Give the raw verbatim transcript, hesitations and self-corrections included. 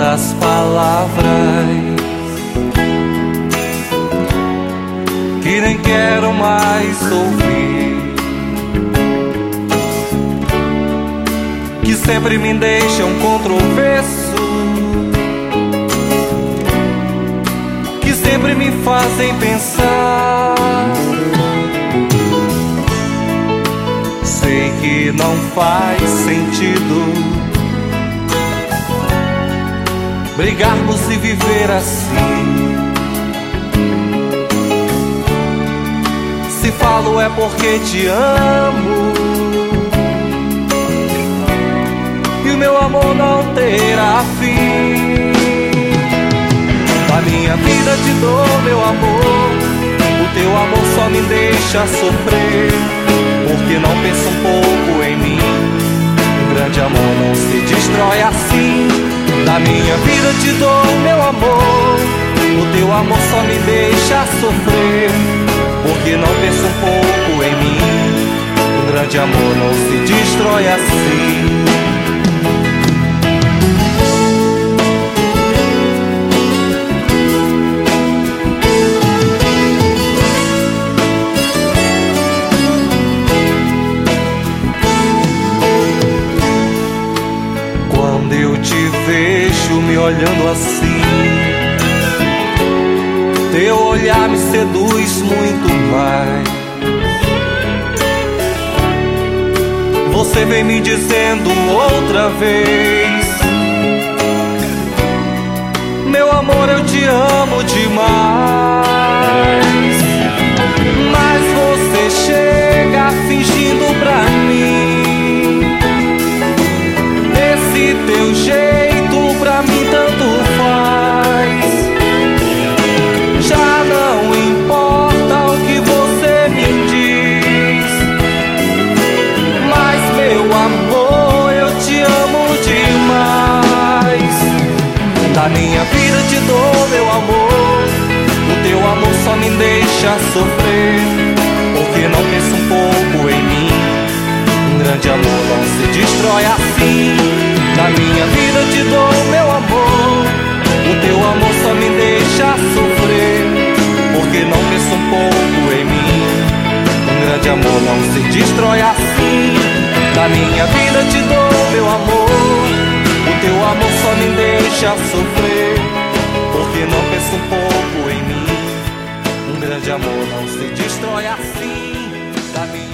tantas palavras que nem quero mais ouvir, que sempre me deixam controverso, que sempre me fazem pensar. Sei que não faz sentido brigarmos e viver assim. Se falo é porque te amo, e o meu amor não terá fim. Da minha vida te dou meu amor, o teu amor só me deixa sofrer, porque não pensa um pouco em mim. Um grande amor não se destrói assim. Da minha vida te dou meu amor, o teu amor só me deixa sofrer, porque não pensa um pouco em mim. Um grande amor não se destrói assim. Quando eu te vejo me olhando assim, teu olhar me seduz muito mais. Você vem me dizendo outra vez: meu amor, eu te amo demais. Mas você chega fingindo pra mim, esse teu jeito pra mim tanto faz. Já não importa o que você me diz, mas meu amor, eu te amo demais. Da minha vida te dou meu amor, o teu amor só me deixa sofrer, porque não pensa um pouco em mim. Um grande amor não se destrói assim. Da minha vida te dou meu amor, o teu amor só me deixa sofrer, porque não pensa um pouco em mim. Um grande amor não se destrói assim. Da minha vida te dou meu amor, o teu amor só me deixa sofrer, porque não pensa um pouco em mim. Um grande amor não se destrói assim. Da minha